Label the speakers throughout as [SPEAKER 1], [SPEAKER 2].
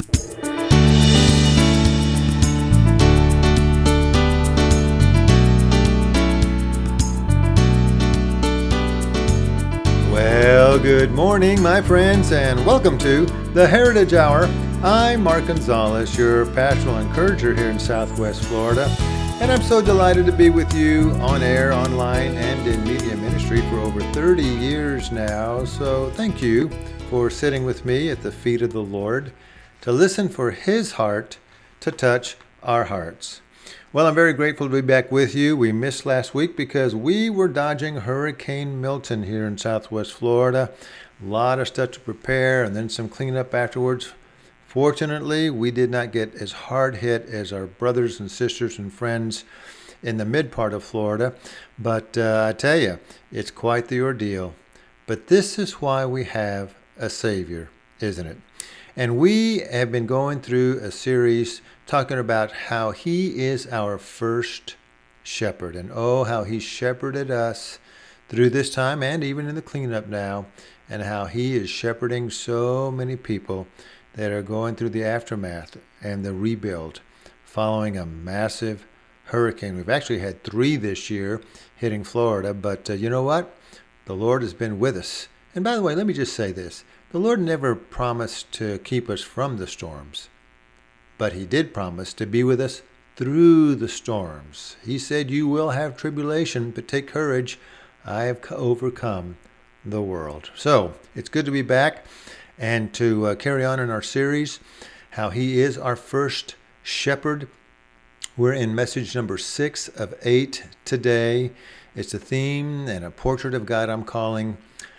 [SPEAKER 1] Well, good morning, my friends, and welcome to the Heritage Hour. I'm Mark Gonzalez, your pastoral encourager here in Southwest Florida, and I'm so delighted to be with you on air, online, and in media ministry for over 30 years now. So thank you for sitting with me at the feet of the Lord to listen for His heart to touch our hearts. Well, I'm very grateful to be back with you. We missed last week because we were dodging Hurricane Milton here in Southwest Florida. A lot of stuff to prepare and then some cleanup afterwards. Fortunately, we did not get as hard hit as our brothers and sisters and friends in the mid part of Florida. But I tell you, it's quite the ordeal. But this is why we have a Savior, isn't it? And we have been going through a series talking about how He is our first shepherd. And oh, how He shepherded us through this time and even in the cleanup now. And how He is shepherding so many people that are going through the aftermath and the rebuild following a massive hurricane. We've actually had 3 this year hitting Florida. But you know what? The Lord has been with us. And by the way, let me just say this. The Lord never promised to keep us from the storms, but He did promise to be with us through the storms. He said, "You will have tribulation, but take courage. I have overcome the world." So it's good to be back and to carry on in our series, how He is our first shepherd. We're in message number 6 of 8 today. It's a theme and a portrait of God I'm calling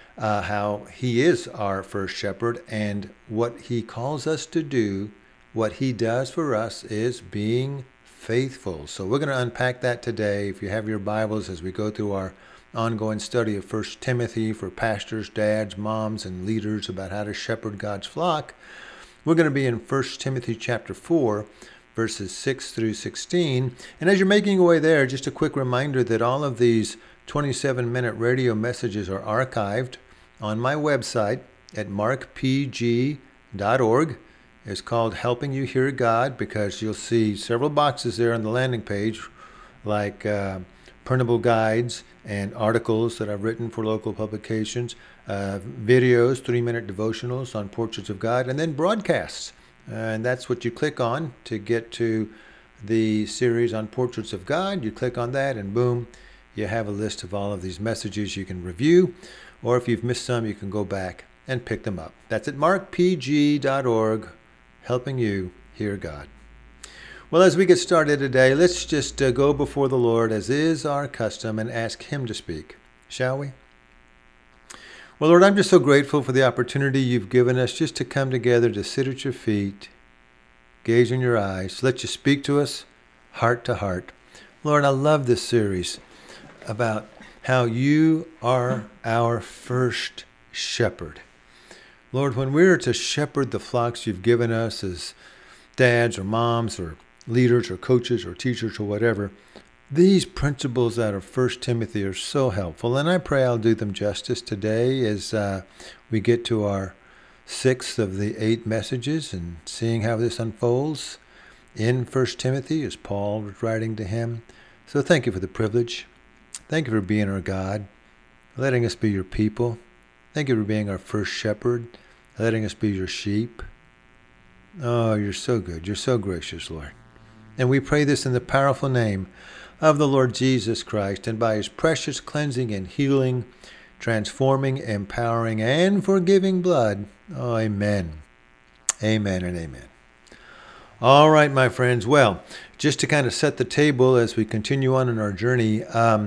[SPEAKER 1] how He is our first shepherd, and what He calls us to do, what He does for us is being faithful. So we're going to unpack that today. If you have your Bibles as we go through our ongoing study of 1 Timothy for pastors, dads, moms, and leaders about how to shepherd God's flock, we're going to be in 1 Timothy chapter 4, verses 6 through 16. And as you're making your way there, just a quick reminder that all of these 27-minute radio messages are archived on my website at markpg.org. It's called Helping You Hear God, because you'll see several boxes there on the landing page, like printable guides and articles that I've written for local publications, videos, 3-minute devotionals on portraits of God, and then broadcasts. And that's what you click on to get to the series on portraits of God. You click on that and boom, you have a list of all of these messages you can review, or if you've missed some, you can go back and pick them up. That's at markpg.org, helping you hear God. Well, as we get started today, let's just go before the Lord, as is our custom, and ask Him to speak, shall we? Well, Lord, I'm just so grateful for the opportunity You've given us just to come together, to sit at Your feet, gaze in Your eyes, let You speak to us heart to heart. Lord, I love this series about how You are our first shepherd. Lord, when we're to shepherd the flocks You've given us as dads or moms or leaders or coaches or teachers or whatever, these principles out of 1 Timothy are so helpful. And I pray I'll do them justice today as we get to our 6th of the 8 messages and seeing how this unfolds in 1 Timothy as Paul was writing to him. So thank You for the privilege. Thank You for being our God, letting us be Your people. Thank You for being our first shepherd, letting us be Your sheep. Oh, You're so good. You're so gracious, Lord. And we pray this in the powerful name of the Lord Jesus Christ, and by His precious cleansing and healing, transforming, empowering, and forgiving blood. Oh, amen. Amen and amen. All right, my friends. Well, just to kind of set the table as we continue on in our journey.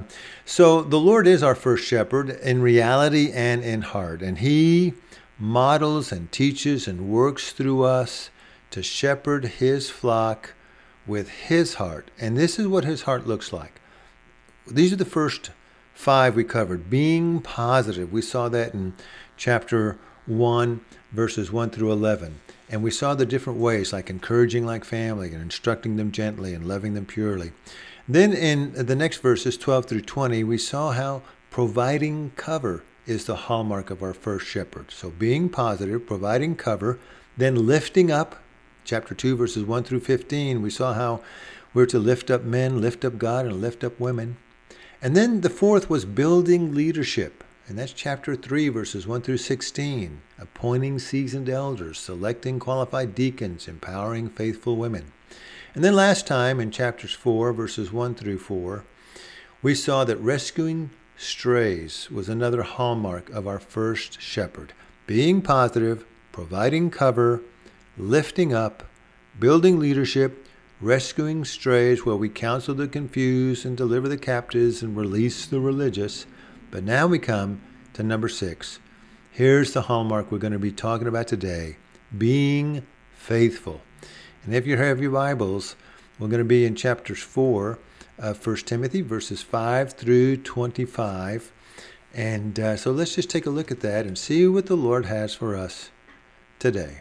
[SPEAKER 1] So the Lord is our first shepherd in reality and in heart. And He models and teaches and works through us to shepherd His flock with His heart. And this is what His heart looks like. These are the first 5 we covered. Being positive. We saw that in chapter 1, verses 1 through 11. And we saw the different ways, like encouraging like family and instructing them gently and loving them purely. Then in the next verses, 12 through 20, we saw how providing cover is the hallmark of our first shepherd. So being positive, providing cover, then lifting up chapter 2, verses 1 through 15, we saw how we're to lift up men, lift up God, and lift up women. And then the fourth was building leadership. And that's chapter 3, verses 1 through 16. Appointing seasoned elders, selecting qualified deacons, empowering faithful women. And then last time in chapters 4, verses 1 through 4, we saw that rescuing strays was another hallmark of our first shepherd. Being positive, providing cover, lifting up, building leadership, rescuing strays where we counsel the confused and deliver the captives and release the religious. But now we come to number 6. Here's the hallmark we're going to be talking about today, being faithful. And if you have your Bibles, we're going to be in chapters 4 of 1 Timothy, verses 5 through 25. And so let's just take a look at that and see what the Lord has for us today.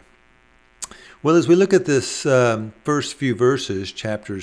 [SPEAKER 1] Well, as we look at this first few verses, chapter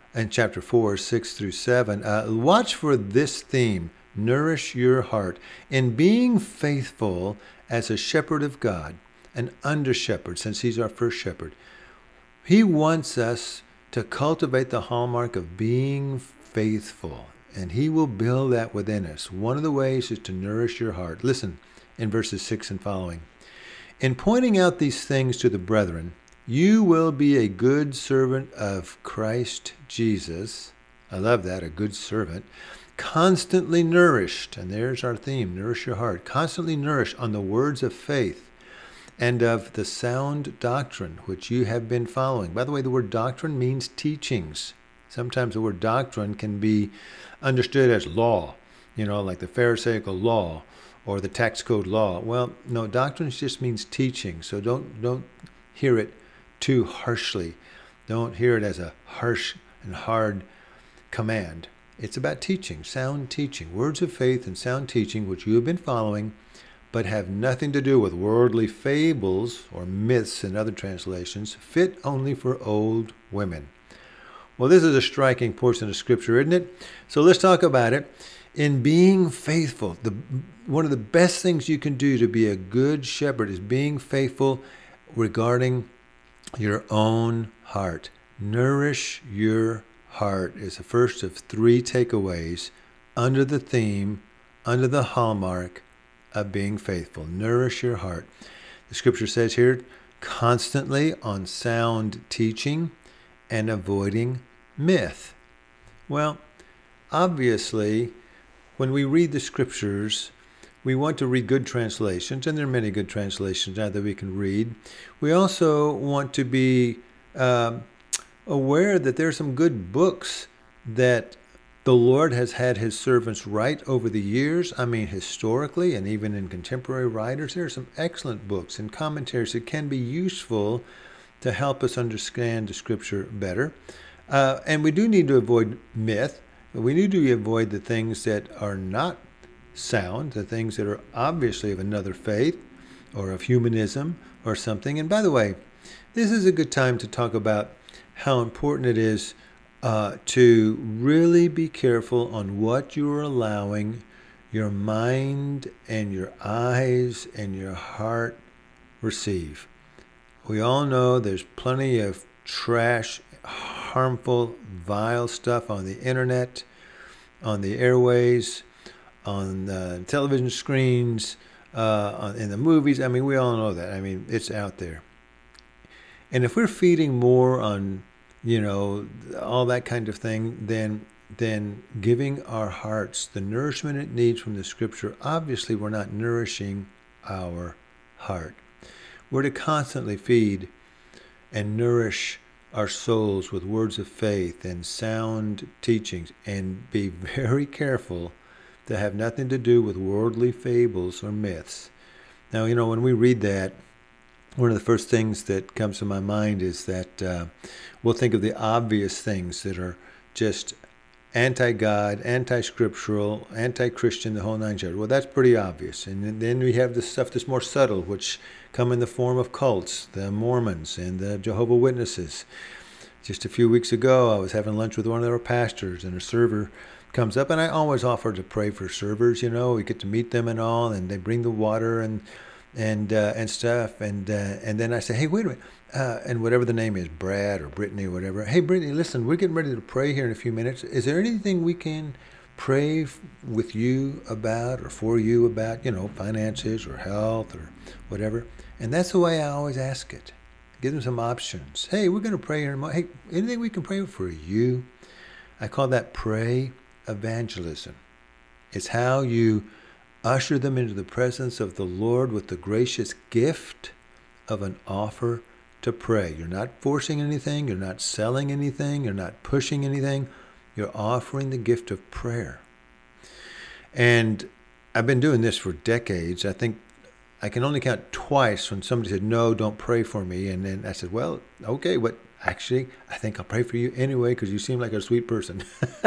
[SPEAKER 1] 4, 6 through 7, watch for this theme, nourish your heart, in being faithful as a shepherd of God, an under-shepherd, since he's our first shepherd. He wants us to cultivate the hallmark of being faithful, and he will build that within us. One of the ways is to nourish your heart. Listen in verses 6 and following. In pointing out these things to the brethren, you will be a good servant of Christ Jesus. I love that, a good servant. Constantly nourished, and there's our theme, nourish your heart. Constantly nourished on the words of faith and of the sound doctrine which you have been following. By the way, the word doctrine means teachings. Sometimes the word doctrine can be understood as law, like the Pharisaical law or the tax code law. Well, no, doctrine just means teaching. So don't hear it too harshly. Don't hear it as a harsh and hard command. It's about teaching, sound teaching, words of faith and sound teaching, which you have been following, but have nothing to do with worldly fables or myths in other translations, fit only for old women. Well, this is a striking portion of Scripture, isn't it? So let's talk about it. In being faithful, one of the best things you can do to be a good shepherd is being faithful regarding your own heart. Nourish your heart is the first of 3 takeaways under the theme, under the hallmark of being faithful. Nourish your heart. The Scripture says here, constantly on sound teaching and avoiding myth. Well, obviously, when we read the Scriptures, we want to read good translations, and there are many good translations now that we can read. We also want to be aware that there are some good books that the Lord has had his servants write over the years. I mean, historically and even in contemporary writers, there are some excellent books and commentaries that can be useful to help us understand the Scripture better. And we do need to avoid myth. We need to avoid the things that are not sound, the things that are obviously of another faith or of humanism or something. And by the way, this is a good time to talk about how important it is to really be careful on what you're allowing your mind and your eyes and your heart receive. We all know there's plenty of trash, harmful, vile stuff on the internet, on the airways, on the television screens, in the movies. I mean, we all know that. I mean, it's out there. And if we're feeding more on, all that kind of thing, then giving our hearts the nourishment it needs from the Scripture, obviously we're not nourishing our heart. We're to constantly feed and nourish our souls with words of faith and sound teachings, and be very careful to have nothing to do with worldly fables or myths. Now, when we read that, one of the first things that comes to my mind is that we'll think of the obvious things that are just anti-God, anti-scriptural, anti-Christian, the whole 9 yards. Well, that's pretty obvious. And then we have the stuff that's more subtle, which come in the form of cults, the Mormons and the Jehovah's Witnesses. Just a few weeks ago, I was having lunch with one of their pastors, and a server comes up, and I always offer to pray for servers. We get to meet them and all, and they bring the water, and and stuff. And then I say, hey, wait a minute. And whatever the name is, Brad or Brittany or whatever. Hey, Brittany, listen, we're getting ready to pray here in a few minutes. Is there anything we can pray with you about or for you about, finances or health or whatever? And that's the way I always ask it. Give them some options. Hey, we're going to pray here. Hey, anything we can pray for you? I call that pray evangelism. It's how you usher them into the presence of the Lord with the gracious gift of an offer to pray. You're not forcing anything. You're not selling anything. You're not pushing anything. You're offering the gift of prayer. And I've been doing this for decades. I think I can only count twice when somebody said, no, don't pray for me. And then I said, well, okay, but actually, I think I'll pray for you anyway because you seem like a sweet person.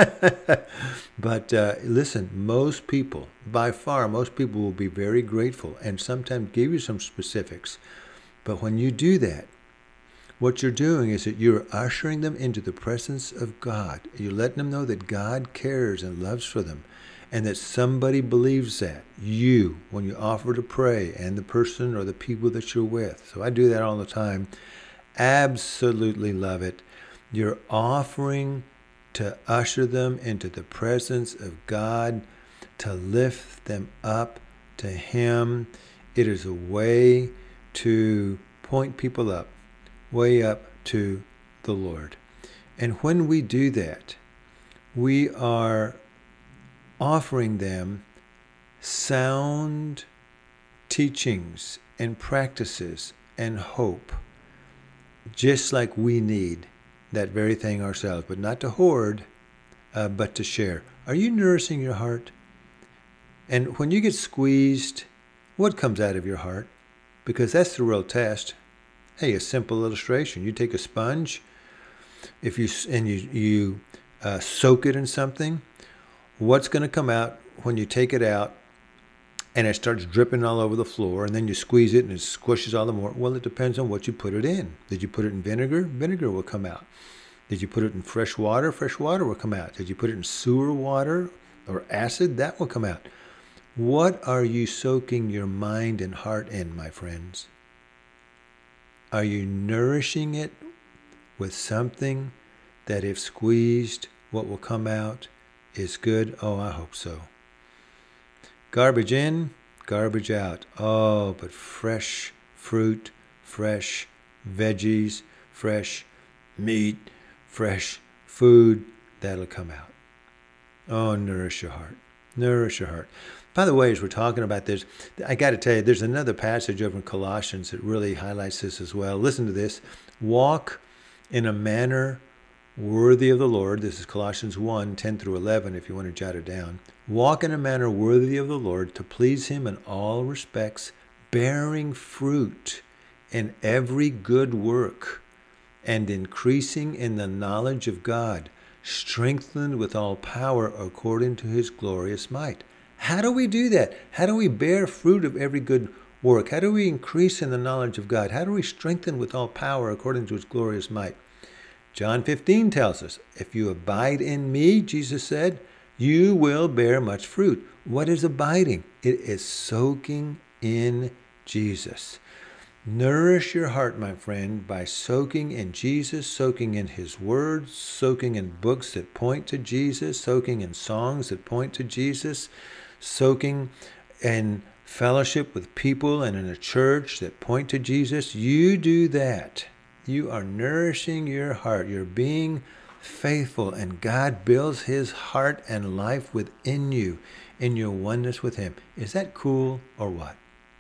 [SPEAKER 1] But listen, most people, by far, most people will be very grateful and sometimes give you some specifics. But when you do that, what you're doing is that you're ushering them into the presence of God. You're letting them know that God cares and loves for them, and that somebody believes that. You, when you offer to pray, and the person or the people that you're with. So I do that all the time. Absolutely love it. You're offering to usher them into the presence of God, to lift them up to Him. It is a way to point people up, way up to the Lord. And when we do that, we are offering them sound teachings and practices and hope, just like we need that very thing ourselves, but not to hoard, but to share. Are you nourishing your heart? And when you get squeezed, what comes out of your heart? Because that's the real test. Hey, a simple illustration. You take a sponge, if you soak it in something, what's going to come out when you take it out and it starts dripping all over the floor, and then you squeeze it and it squishes all the more? Well, it depends on what you put it in. Did you put it in vinegar? Vinegar will come out. Did you put it in fresh water? Fresh water will come out. Did you put it in sewer water or acid? That will come out. What are you soaking your mind and heart in, my friends? Are you nourishing it with something that if squeezed, what will come out is good? Oh, I hope so. Garbage in, garbage out. Oh, but fresh fruit, fresh veggies, fresh meat, fresh food, that'll come out. Oh, nourish your heart. Nourish your heart. By the way, as we're talking about this, I got to tell you, there's another passage over in Colossians that really highlights this as well. Listen to this. Walk in a manner worthy of the Lord. This is Colossians 1, 10 through 11, if you want to jot it down. Walk in a manner worthy of the Lord, to please Him in all respects, bearing fruit in every good work, and increasing in the knowledge of God, strengthened with all power according to His glorious might. How do we do that? How do we bear fruit of every good work? How do we increase in the knowledge of God? How do we strengthen with all power according to His glorious might? John 15 tells us, if you abide in me, Jesus said, you will bear much fruit. What is abiding? It is soaking in Jesus. Nourish your heart, my friend, by soaking in Jesus, soaking in His words, soaking in books that point to Jesus, soaking in songs that point to Jesus, soaking in fellowship with people and in a church that point to Jesus. You do that. You are nourishing your heart. You're being faithful, and God builds His heart and life within you in your oneness with Him. Is that cool or what?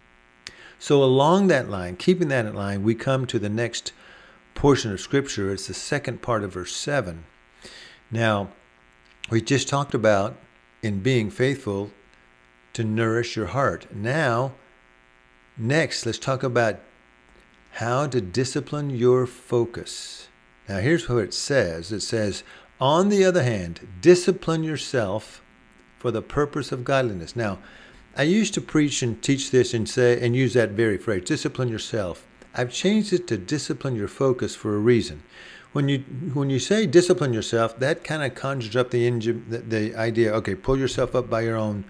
[SPEAKER 1] So along that line, keeping that in line, we come to the next portion of Scripture. It's the second part of verse 7. Now, we just talked about in being faithful to nourish your heart. Now, next, let's talk about how to discipline your focus. Now, here's what it says. It says, on the other hand, discipline yourself for the purpose of godliness. Now, I used to preach and teach this and say and use that very phrase, discipline yourself. I've changed it to discipline your focus for a reason. When you say discipline yourself, that kind of conjures up the idea, okay, pull yourself up by your own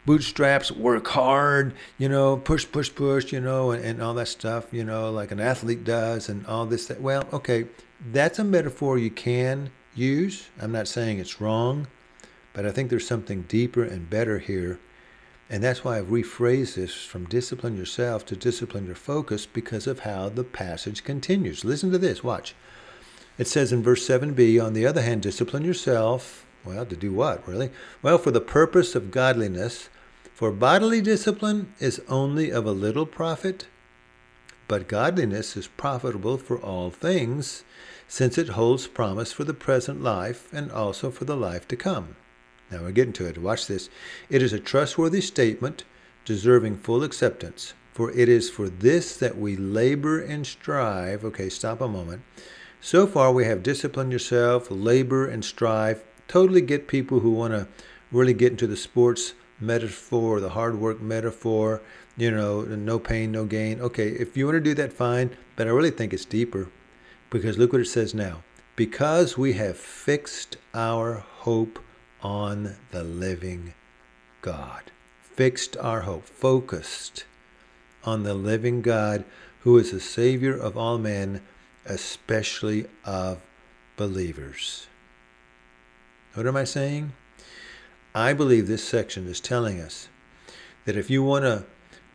[SPEAKER 1] bootstraps, work hard, push, push, push, and all that stuff, like an athlete does and all this. Well, okay, that's a metaphor you can use. I'm not saying it's wrong, but I think there's something deeper and better here. And that's why I've rephrased this from discipline yourself to discipline your focus, because of how the passage continues. Listen to this. Watch. It says in verse 7b, on the other hand, discipline yourself. Well, to do what, really? Well, for the purpose of godliness. For bodily discipline is only of a little profit, but godliness is profitable for all things, since it holds promise for the present life and also for the life to come. Now we're getting to it. Watch this. It is a trustworthy statement, deserving full acceptance. For it is for this that we labor and strive. Okay, stop a moment. So far we have discipline yourself, labor and strive. Totally get people who want to really get into the sports metaphor, the hard work metaphor, no pain, no gain. Okay, if you want to do that, fine. But I really think it's deeper, because look what it says now. Because we have fixed our hope on the living God. Fixed our hope, focused on the living God, who is the Savior of all men, especially of believers. What am I saying? I believe this section is telling us that if you want to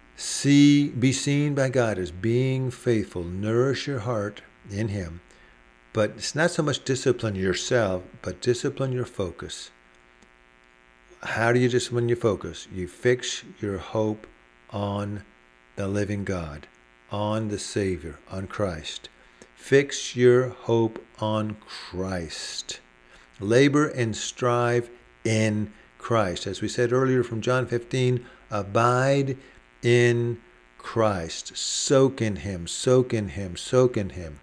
[SPEAKER 1] be seen by God as being faithful, nourish your heart in Him, but it's not so much discipline yourself, but discipline your focus. How do you discipline your focus? You fix your hope on the living God, on the Savior, on Christ. Fix your hope on Christ. Labor and strive in Christ. As we said earlier from John 15, abide in Christ. Soak in Him, soak in Him, soak in Him.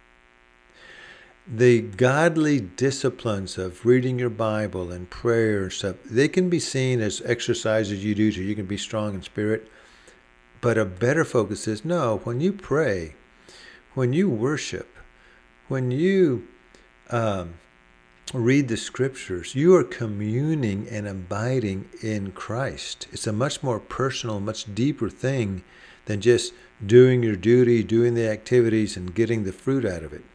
[SPEAKER 1] The godly disciplines of reading your Bible and prayer and stuff, they can be seen as exercises you do so you can be strong in spirit. But a better focus is, no, when you pray, when you worship, when you read the scriptures, you are communing and abiding in Christ. It's a much more personal, much deeper thing than just doing your duty, doing the activities, and getting the fruit out of it.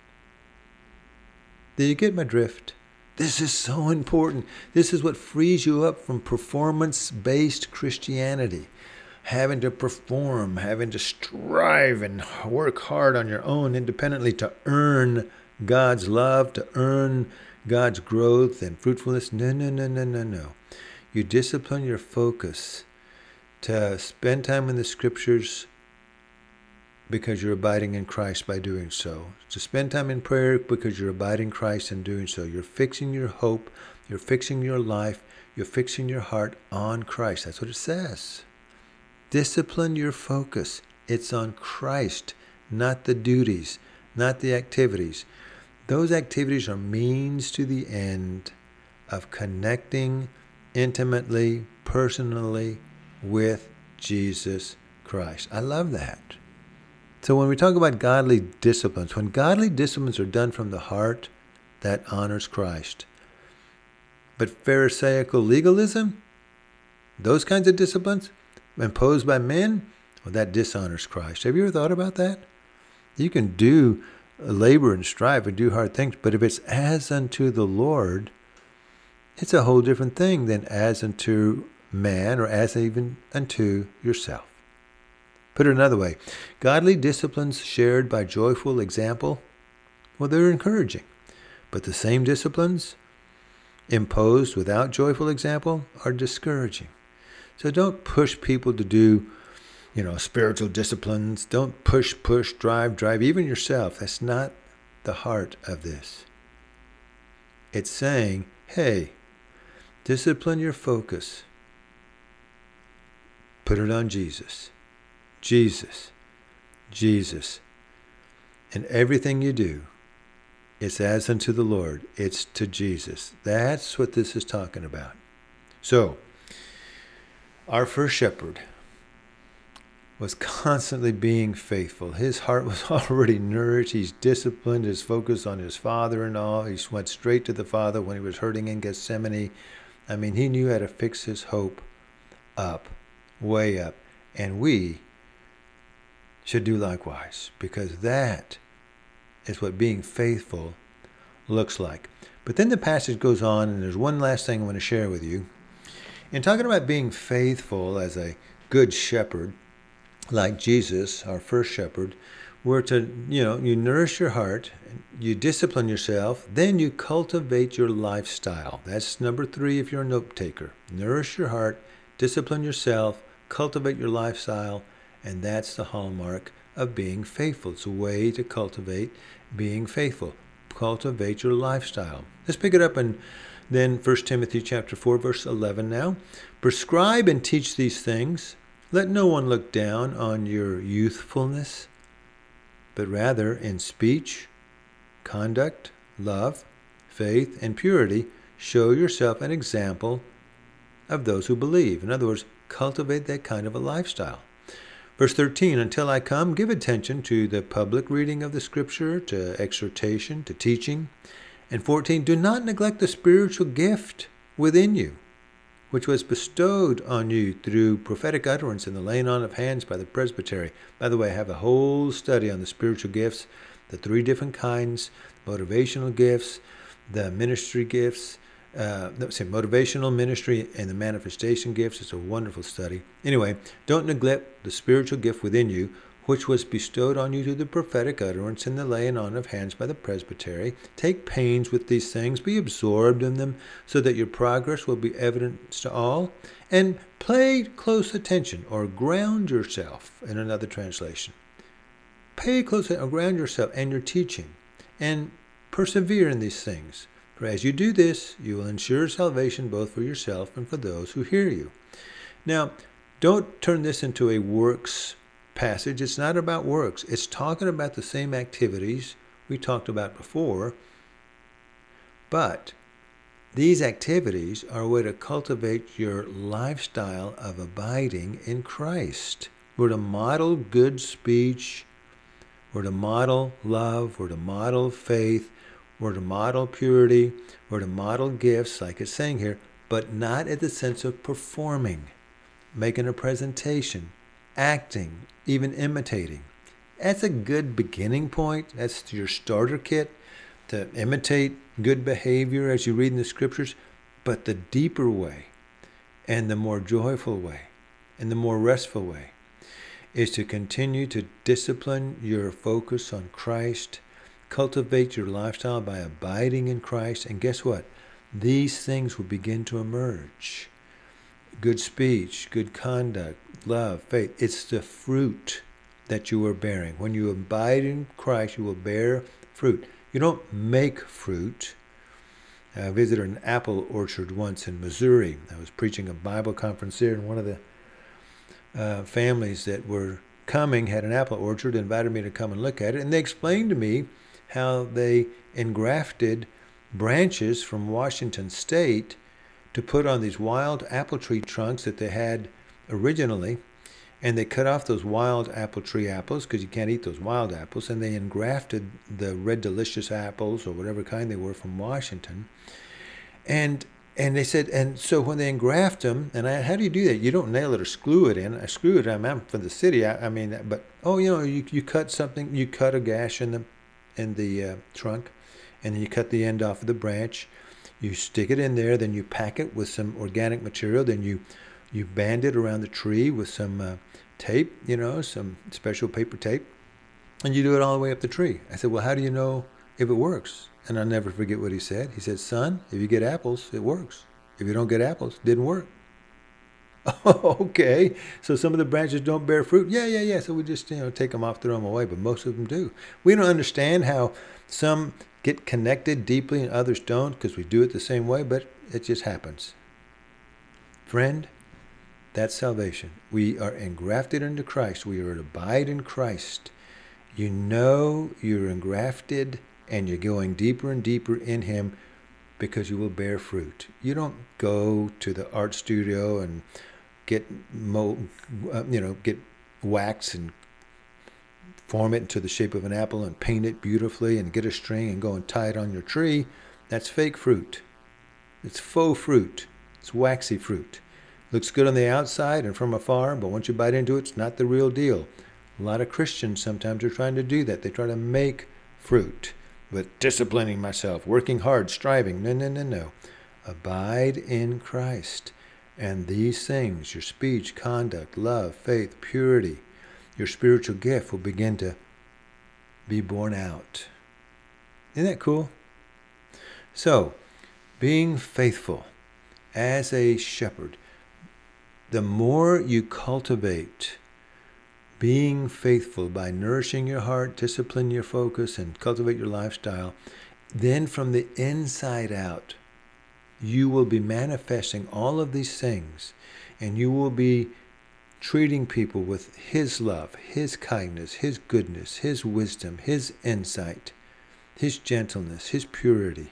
[SPEAKER 1] Do you get my drift? This is so important. This is what frees you up from performance-based Christianity. Having to perform, having to strive and work hard on your own independently to earn God's love, to earn God's growth and fruitfulness. No. You discipline your focus to spend time in the scriptures because you're abiding in Christ by doing so. To spend time in prayer because you're abiding in Christ and doing so. You're fixing your hope, you're fixing your life, you're fixing your heart on Christ. That's what it says. Discipline your focus. It's on Christ, not the duties, not the activities. Those activities are means to the end of connecting intimately, personally with Jesus Christ. I love that. So when we talk about godly disciplines, when godly disciplines are done from the heart, that honors Christ. But Pharisaical legalism, those kinds of disciplines imposed by men, well, that dishonors Christ. Have you ever thought about that? You can do labor and strive and do hard things, but if it's as unto the Lord, it's a whole different thing than as unto man or as even unto yourself. Put it another way, godly disciplines shared by joyful example, well, they're encouraging. But the same disciplines imposed without joyful example are discouraging. So don't push people to do, spiritual disciplines. Don't push, drive, even yourself. That's not the heart of this. It's saying, hey, discipline your focus. Put it on Jesus. Jesus. And everything you do, it's as unto the Lord. It's to Jesus. That's what this is talking about. So, our first shepherd was constantly being faithful. His heart was already nourished. He's disciplined, his focus on his Father and all. He went straight to the Father when he was hurting in Gethsemane. He knew how to fix his hope up, way up. And we should do likewise, because that is what being faithful looks like. But then the passage goes on, and there's one last thing I want to share with you. In talking about being faithful as a good shepherd, like Jesus, our first shepherd, we're to, you nourish your heart, you discipline yourself, then you cultivate your lifestyle. That's number 3 if you're a note taker. Nourish your heart, discipline yourself, cultivate your lifestyle, and that's the hallmark of being faithful. It's a way to cultivate being faithful. Cultivate your lifestyle. Let's pick it up in then 1 Timothy chapter 4, verse 11 now. Prescribe and teach these things. Let no one look down on your youthfulness, but rather in speech, conduct, love, faith, and purity, show yourself an example of those who believe. In other words, cultivate that kind of a lifestyle. Verse 13, until I come, give attention to the public reading of the Scripture, to exhortation, to teaching. And 14, do not neglect the spiritual gift within you, which was bestowed on you through prophetic utterance and the laying on of hands by the presbytery. By the way, I have a whole study on the spiritual gifts, the 3 different kinds, motivational gifts, the ministry gifts, motivational ministry and the manifestation gifts. It's a wonderful study. Anyway, don't neglect the spiritual gift within you, which was bestowed on you through the prophetic utterance and the laying on of hands by the presbytery. Take pains with these things, be absorbed in them, so that your progress will be evident to all. And pay close attention, or ground yourself, in another translation. Pay close attention, or ground yourself and your teaching, and persevere in these things. For as you do this, you will ensure salvation both for yourself and for those who hear you. Now, don't turn this into a works passage. It's not about works. It's talking about the same activities we talked about before, but these activities are a way to cultivate your lifestyle of abiding in Christ. We're to model good speech. We're to model love. We're to model faith. We're to model purity. We're to model gifts, like it's saying here, but not in the sense of performing, making a presentation, acting, even imitating. That's a good beginning point. That's your starter kit to imitate good behavior as you read in the Scriptures. But the deeper way, and the more joyful way, and the more restful way, is to continue to discipline your focus on Christ. Cultivate your lifestyle by abiding in Christ. And guess what? These things will begin to emerge. Good speech, good conduct, love, faith. It's the fruit that you are bearing. When you abide in Christ, you will bear fruit. You don't make fruit. I visited an apple orchard once in Missouri. I was preaching a Bible conference there, and one of the families that were coming had an apple orchard, invited me to come and look at it, and they explained to me how they engrafted branches from Washington State to put on these wild apple tree trunks that they had originally, and they cut off those wild apple tree apples because you can't eat those wild apples, and they engrafted the Red Delicious apples or whatever kind they were from Washington, and they said, and so when they engraft them, and how do you do that? You don't nail it or screw it in. I screw it. I'm from the city. You cut something. You cut a gash in the trunk, and then you cut the end off of the branch. You stick it in there, then you pack it with some organic material, then you band it around the tree with some tape, some special paper tape, and you do it all the way up the tree. I said, well, how do you know if it works? And I'll never forget what he said. He said, son, if you get apples, it works. If you don't get apples, it didn't work. Oh, okay. So some of the branches don't bear fruit? Yeah. So we just, take them off, throw them away, but most of them do. We don't understand how some get connected deeply and others don't because we do it the same way, but it just happens. Friend, that's salvation. We are engrafted into Christ. We are to abide in Christ. You know you're engrafted and you're going deeper and deeper in Him because you will bear fruit. You don't go to the art studio and get wax and form it into the shape of an apple and paint it beautifully and get a string and go and tie it on your tree. That's fake fruit. It's faux fruit. It's waxy fruit. Looks good on the outside and from afar, but once you bite into it, it's not the real deal. A lot of Christians sometimes are trying to do that. They try to make fruit with disciplining myself, working hard, striving. No. Abide in Christ. And these things, your speech, conduct, love, faith, purity, your spiritual gift will begin to be born out. Isn't that cool? So, being faithful as a shepherd, the more you cultivate being faithful by nourishing your heart, discipline your focus, and cultivate your lifestyle, then from the inside out, you will be manifesting all of these things, and you will be treating people with His love, His kindness, His goodness, His wisdom, His insight, His gentleness, His purity.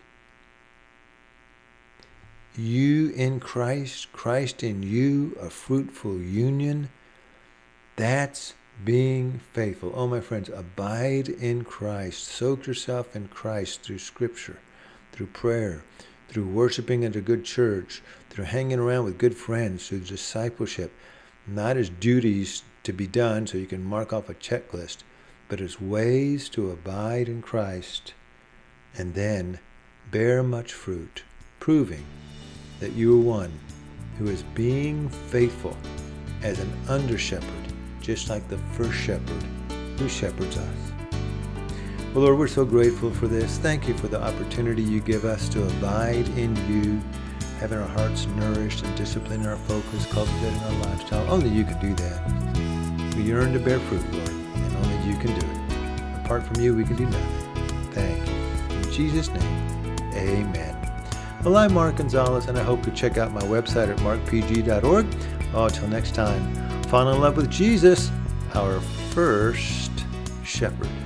[SPEAKER 1] You in Christ, Christ in you, a fruitful union. That's being faithful. Oh, my friends, abide in Christ. Soak yourself in Christ through Scripture, through prayer, through worshiping at a good church, through hanging around with good friends, through discipleship, not as duties to be done so you can mark off a checklist, but as ways to abide in Christ and then bear much fruit, proving that you are one who is being faithful as an under-shepherd, just like the first shepherd who shepherds us. Well, Lord, we're so grateful for this. Thank you for the opportunity you give us to abide in you, having our hearts nourished and disciplining our focus, cultivating our lifestyle. Only you can do that. We yearn to bear fruit, Lord, and only you can do it. Apart from you, we can do nothing. Thank you. In Jesus' name, amen. Well, I'm Mark Gonzalez, and I hope you check out my website at markpg.org. Until next time, fall in love with Jesus, our first shepherd.